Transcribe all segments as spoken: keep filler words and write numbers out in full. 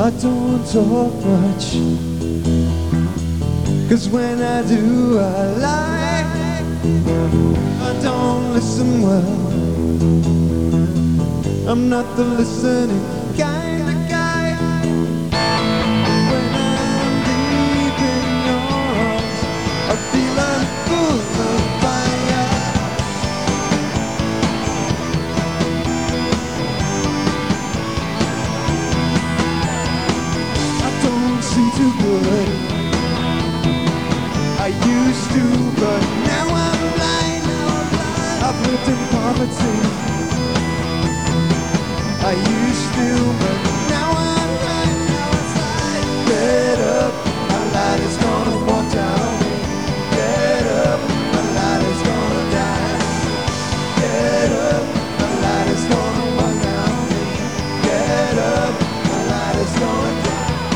I don't talk much, 'cause when I do I lie. I don't listen well, I'm not the listening kind of guy. When I'm deep in your arms, I feel I'm full of fire. I don't see too good, I used to, but now I'm blind. I've lived in poverty, I used to, but now I'm blind. Get up, my light is gonna walk down me. Get up, my light is gonna die. Get up, my light is gonna walk down me. Get up, my light is gonna die.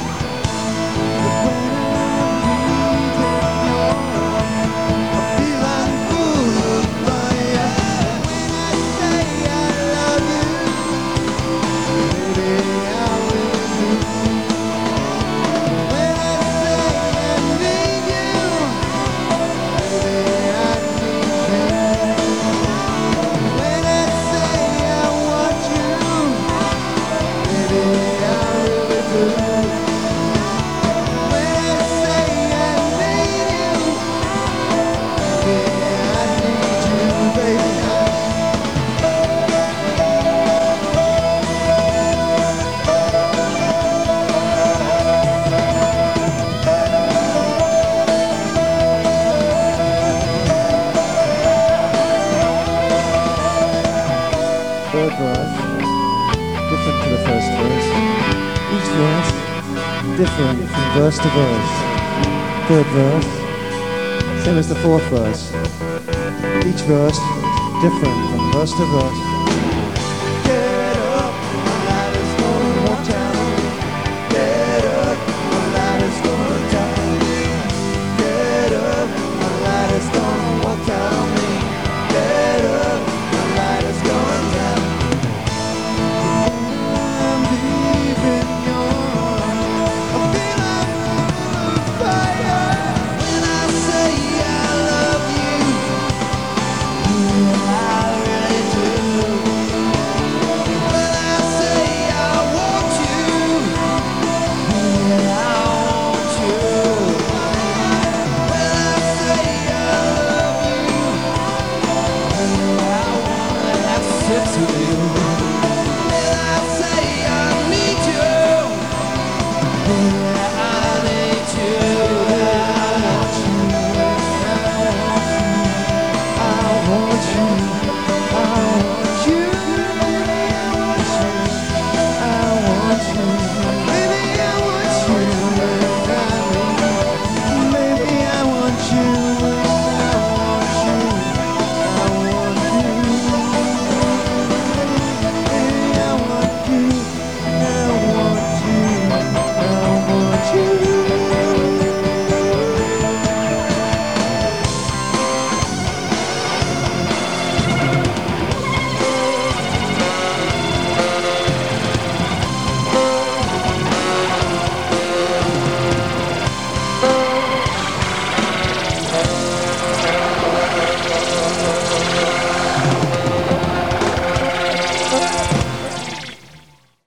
Third verse, different to the first verse. Each verse, different from verse to verse. Third verse, same as the fourth verse. Each verse, different from verse to verse. Get up, my light is gonna walk down. Get up, my light is gonna die. Get up, my light is gonna walk down me. Get up, my light is gonna die.